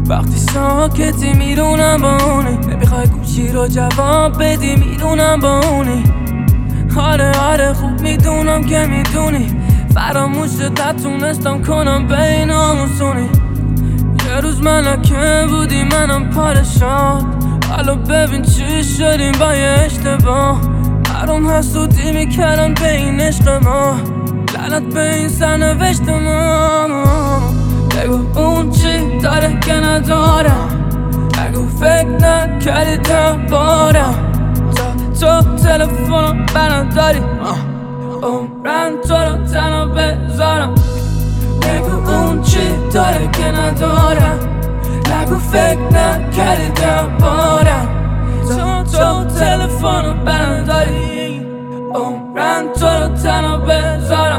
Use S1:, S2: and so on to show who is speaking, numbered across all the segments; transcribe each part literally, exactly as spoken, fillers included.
S1: وقتی ساکتی میدونم با اونی، نمیخوای گوشی رو جواب بدی میدونم با اونی. آره آره خوب میدونم که میدونی فراموشت نتونستم کنم بین آموزونی. یه روز ملکه بودی منم پادشاه، حالا ببین چی شدیم با یه اشتباه. برام حسودی میکردن به این عشق ما، لعنت به این سرنوشت ما. بگو اون چی داره که ندارم، بگو فکر نکردی دربارم. تا تو تلفنم برداری عمرم تو رو تنها بذارم. بگو اون چی داره که ندارم، نگو فکر نکردی دربارم. تا تو تلفنم برداری عمرم تو رو تنها بذارم.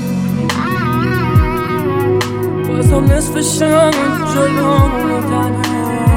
S1: بازم نصف شم جلومو دنت،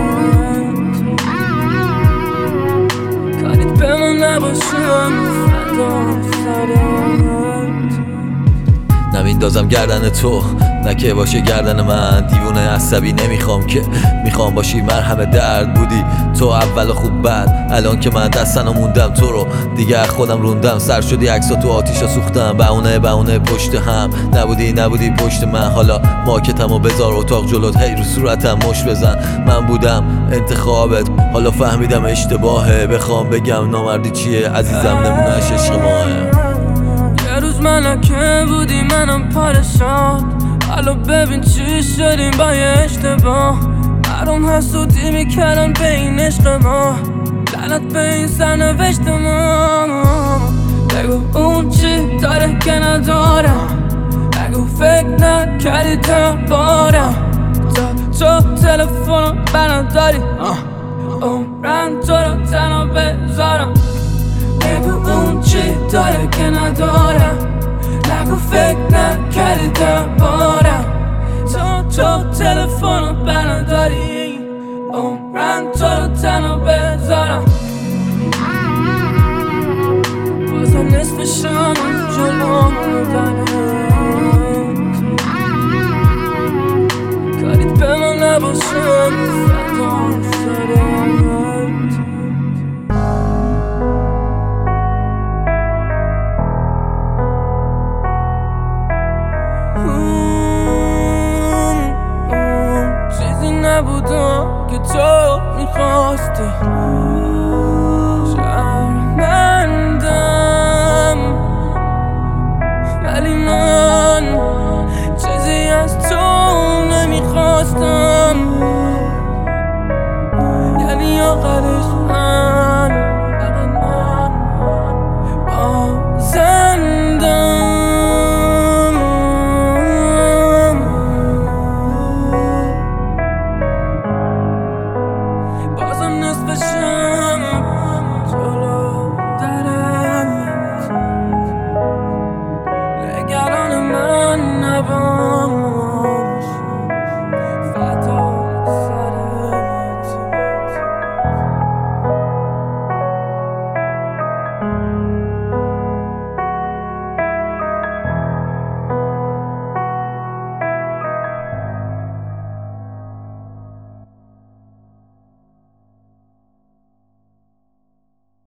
S1: کاریت به من نباشم فدا سرت.
S2: نمیندازم گردن تو نه که باشه گردن من. دیوونه عصبی نمیخوام که، میخوام باشی مرهم درد. بودی تو اول خوب بعد، الان که من دستنو موندم تو رو دیگه خودم روندم. سر شدی عکسا تو آتیشا سوختم، بهونه بهونه پشت هم. نبودی نبودی پشت من، حالا ماکتمو بذار اتاق جلوت، هی رو صورتم مش بزن. من بودم انتخابت، حالا فهمیدم اشتباهه. بخوام بگم نامردی چیه عزیزم، نمونهش عشق ماهه.
S1: یه روز ملکه بودی منم پادشاه، حالا ببین چی شدیم با یه اشتباه. برام حسودی میکردن به این عشق ما، لعنت به این سرنوشت ما. بگو اون چی داره که ندارم، بگو فکر نکردی دربارم. تا تو تلفنم برداری عمرم تو رو تنها بذارم. بگو اون چی داره که ندارم، نگو فکر نکردی دربارم. تا تو تلفنم برداری عمرم تو رو تنها بذارم. بازم نصف شم جلومو دنت، کاریت به من نباشم فدا